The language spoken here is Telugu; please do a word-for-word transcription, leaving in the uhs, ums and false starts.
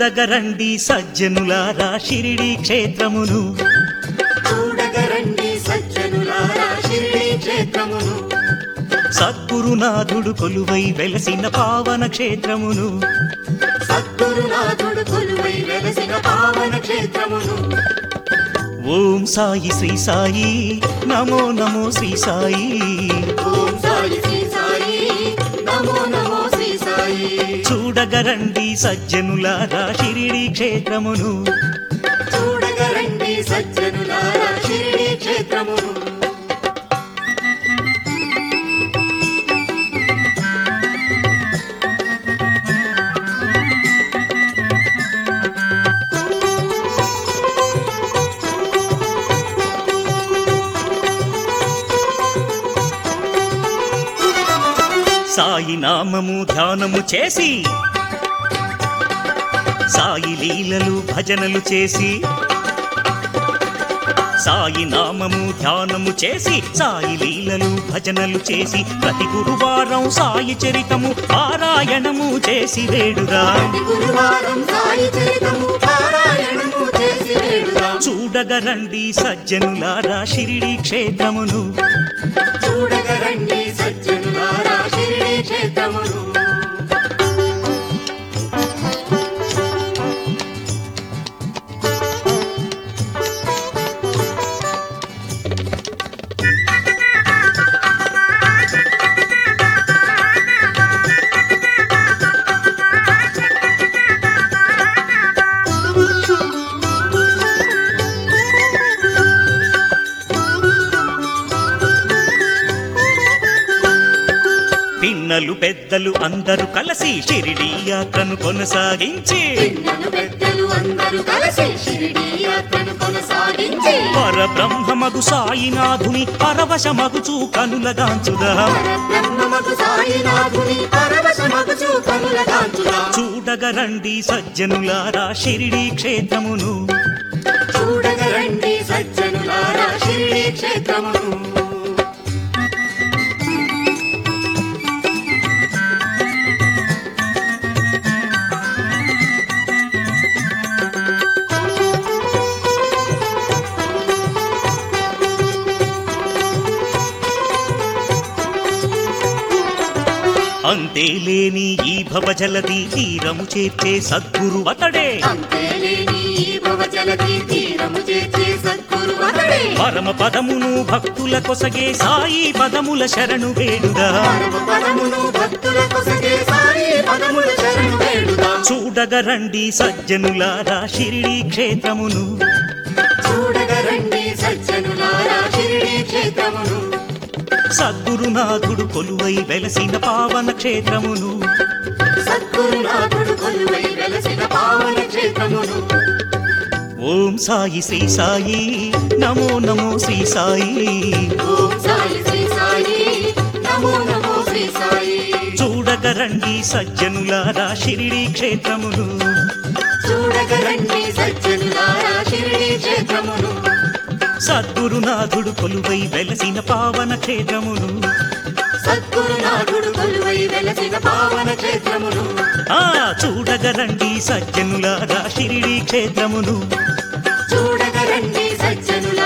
చూడగరండి సజ్జనులారా షిరిడి క్షేత్రమును, చూడగరండి సజ్జనులారా షిరిడి క్షేత్రమును, సద్గురునాథుడు కొలువై వెలసిన పావన క్షేత్రమును, సద్గురునాథుడు కొలువై వెలసిన పావన క్షేత్రమును. ఓం సాయి శ్రీ సాయి నమో నమో శ్రీ సాయి, ఓం సాయి శ్రీ సాయి నమో నమో శ్రీ సాయి. చూడగరండి సజ్జనులారా షిరిడి క్షేత్రమును, చూడగరండి సజ్జనులారా షిరిడి క్షేత్రమును. సాయి నామము ధ్యానము చేసి, సాయి లీలలు భజనలు చేసి, సాయి నామము ధ్యానము చేసి, సాయి లీలలు భజనలు చేసి, ప్రతి గురువారం సాయి చరితము పారాయణము చేసి వేడురా, ప్రతి గురువారం సాయి చరితము పారాయణము చేసి వేడురా. చూడగరండి సజ్జనులారా షిరిడి క్షేత్రమును, చూడగరండి సజ్జనులారా షిరిడి క్షేత్రమును. పిన్నలు పెద్దలు అందరూ కలిసి షిరిడి యాత్రను కొనసాగించి, పిన్నలు పెద్దలు అందరూ కలిసి షిరిడి యాత్రను కొనసాగించి, పరబ్రహ్మమగు సాయినాథుని పరవశమగుచూ కనులగాంచుదా, పరబ్రహ్మమగు సాయినాథుని పరవశమగుచూ కనులగాంచుదా. చూడగరండి సజ్జనులారా షిరిడి క్షేత్రమును, చూడగరండి సజ్జనులారా షిరిడి క్షేత్రమును. అంతేలేని ఈ భవజలది తీరము చేర్చే సద్గురు అతడే, అంతేలేని ఈ భవజలది తీరము చేర్చే సద్గురు అతడే, పరమ పదమును భక్తుల కొసగే సాయి పదముల శరణు వేడుగా, పరమ పదమును భక్తుల కొసగే సాయి పదముల శరణు వేడుగా. చూడగరండి సజ్జనులారా షిరిడి క్షేత్రమును, చూడగరండి సజ్జనులారా షిరిడి క్షేత్రమును, సద్గురునాథుడు కొలువై వెలసిన పావన క్షేత్రమును, సద్గురునాథుడు కొలువై వెలసిన పావన క్షేత్రమును. ఓం సాయి శ్రీ సాయి నమో నమో శ్రీ సాయి, ఓం సాయి శ్రీ సాయి నమో నమో శ్రీ సాయి. చూడగరండి సజ్జనులారా షిరిడి క్షేత్రమును, చూడగరండి సజ్జనులారా షిరిడి క్షేత్రమును, సద్గురునాథుడు కొలువై వెలసిన పావన క్షేత్రమును, సద్గురునాథుడు కొలువై వెలసిన పావన క్షేత్రమును. ఆ చూడగరండి సజ్జనులారా షిరిడి క్షేత్రమును, చూడగరండి సజ్జనులారా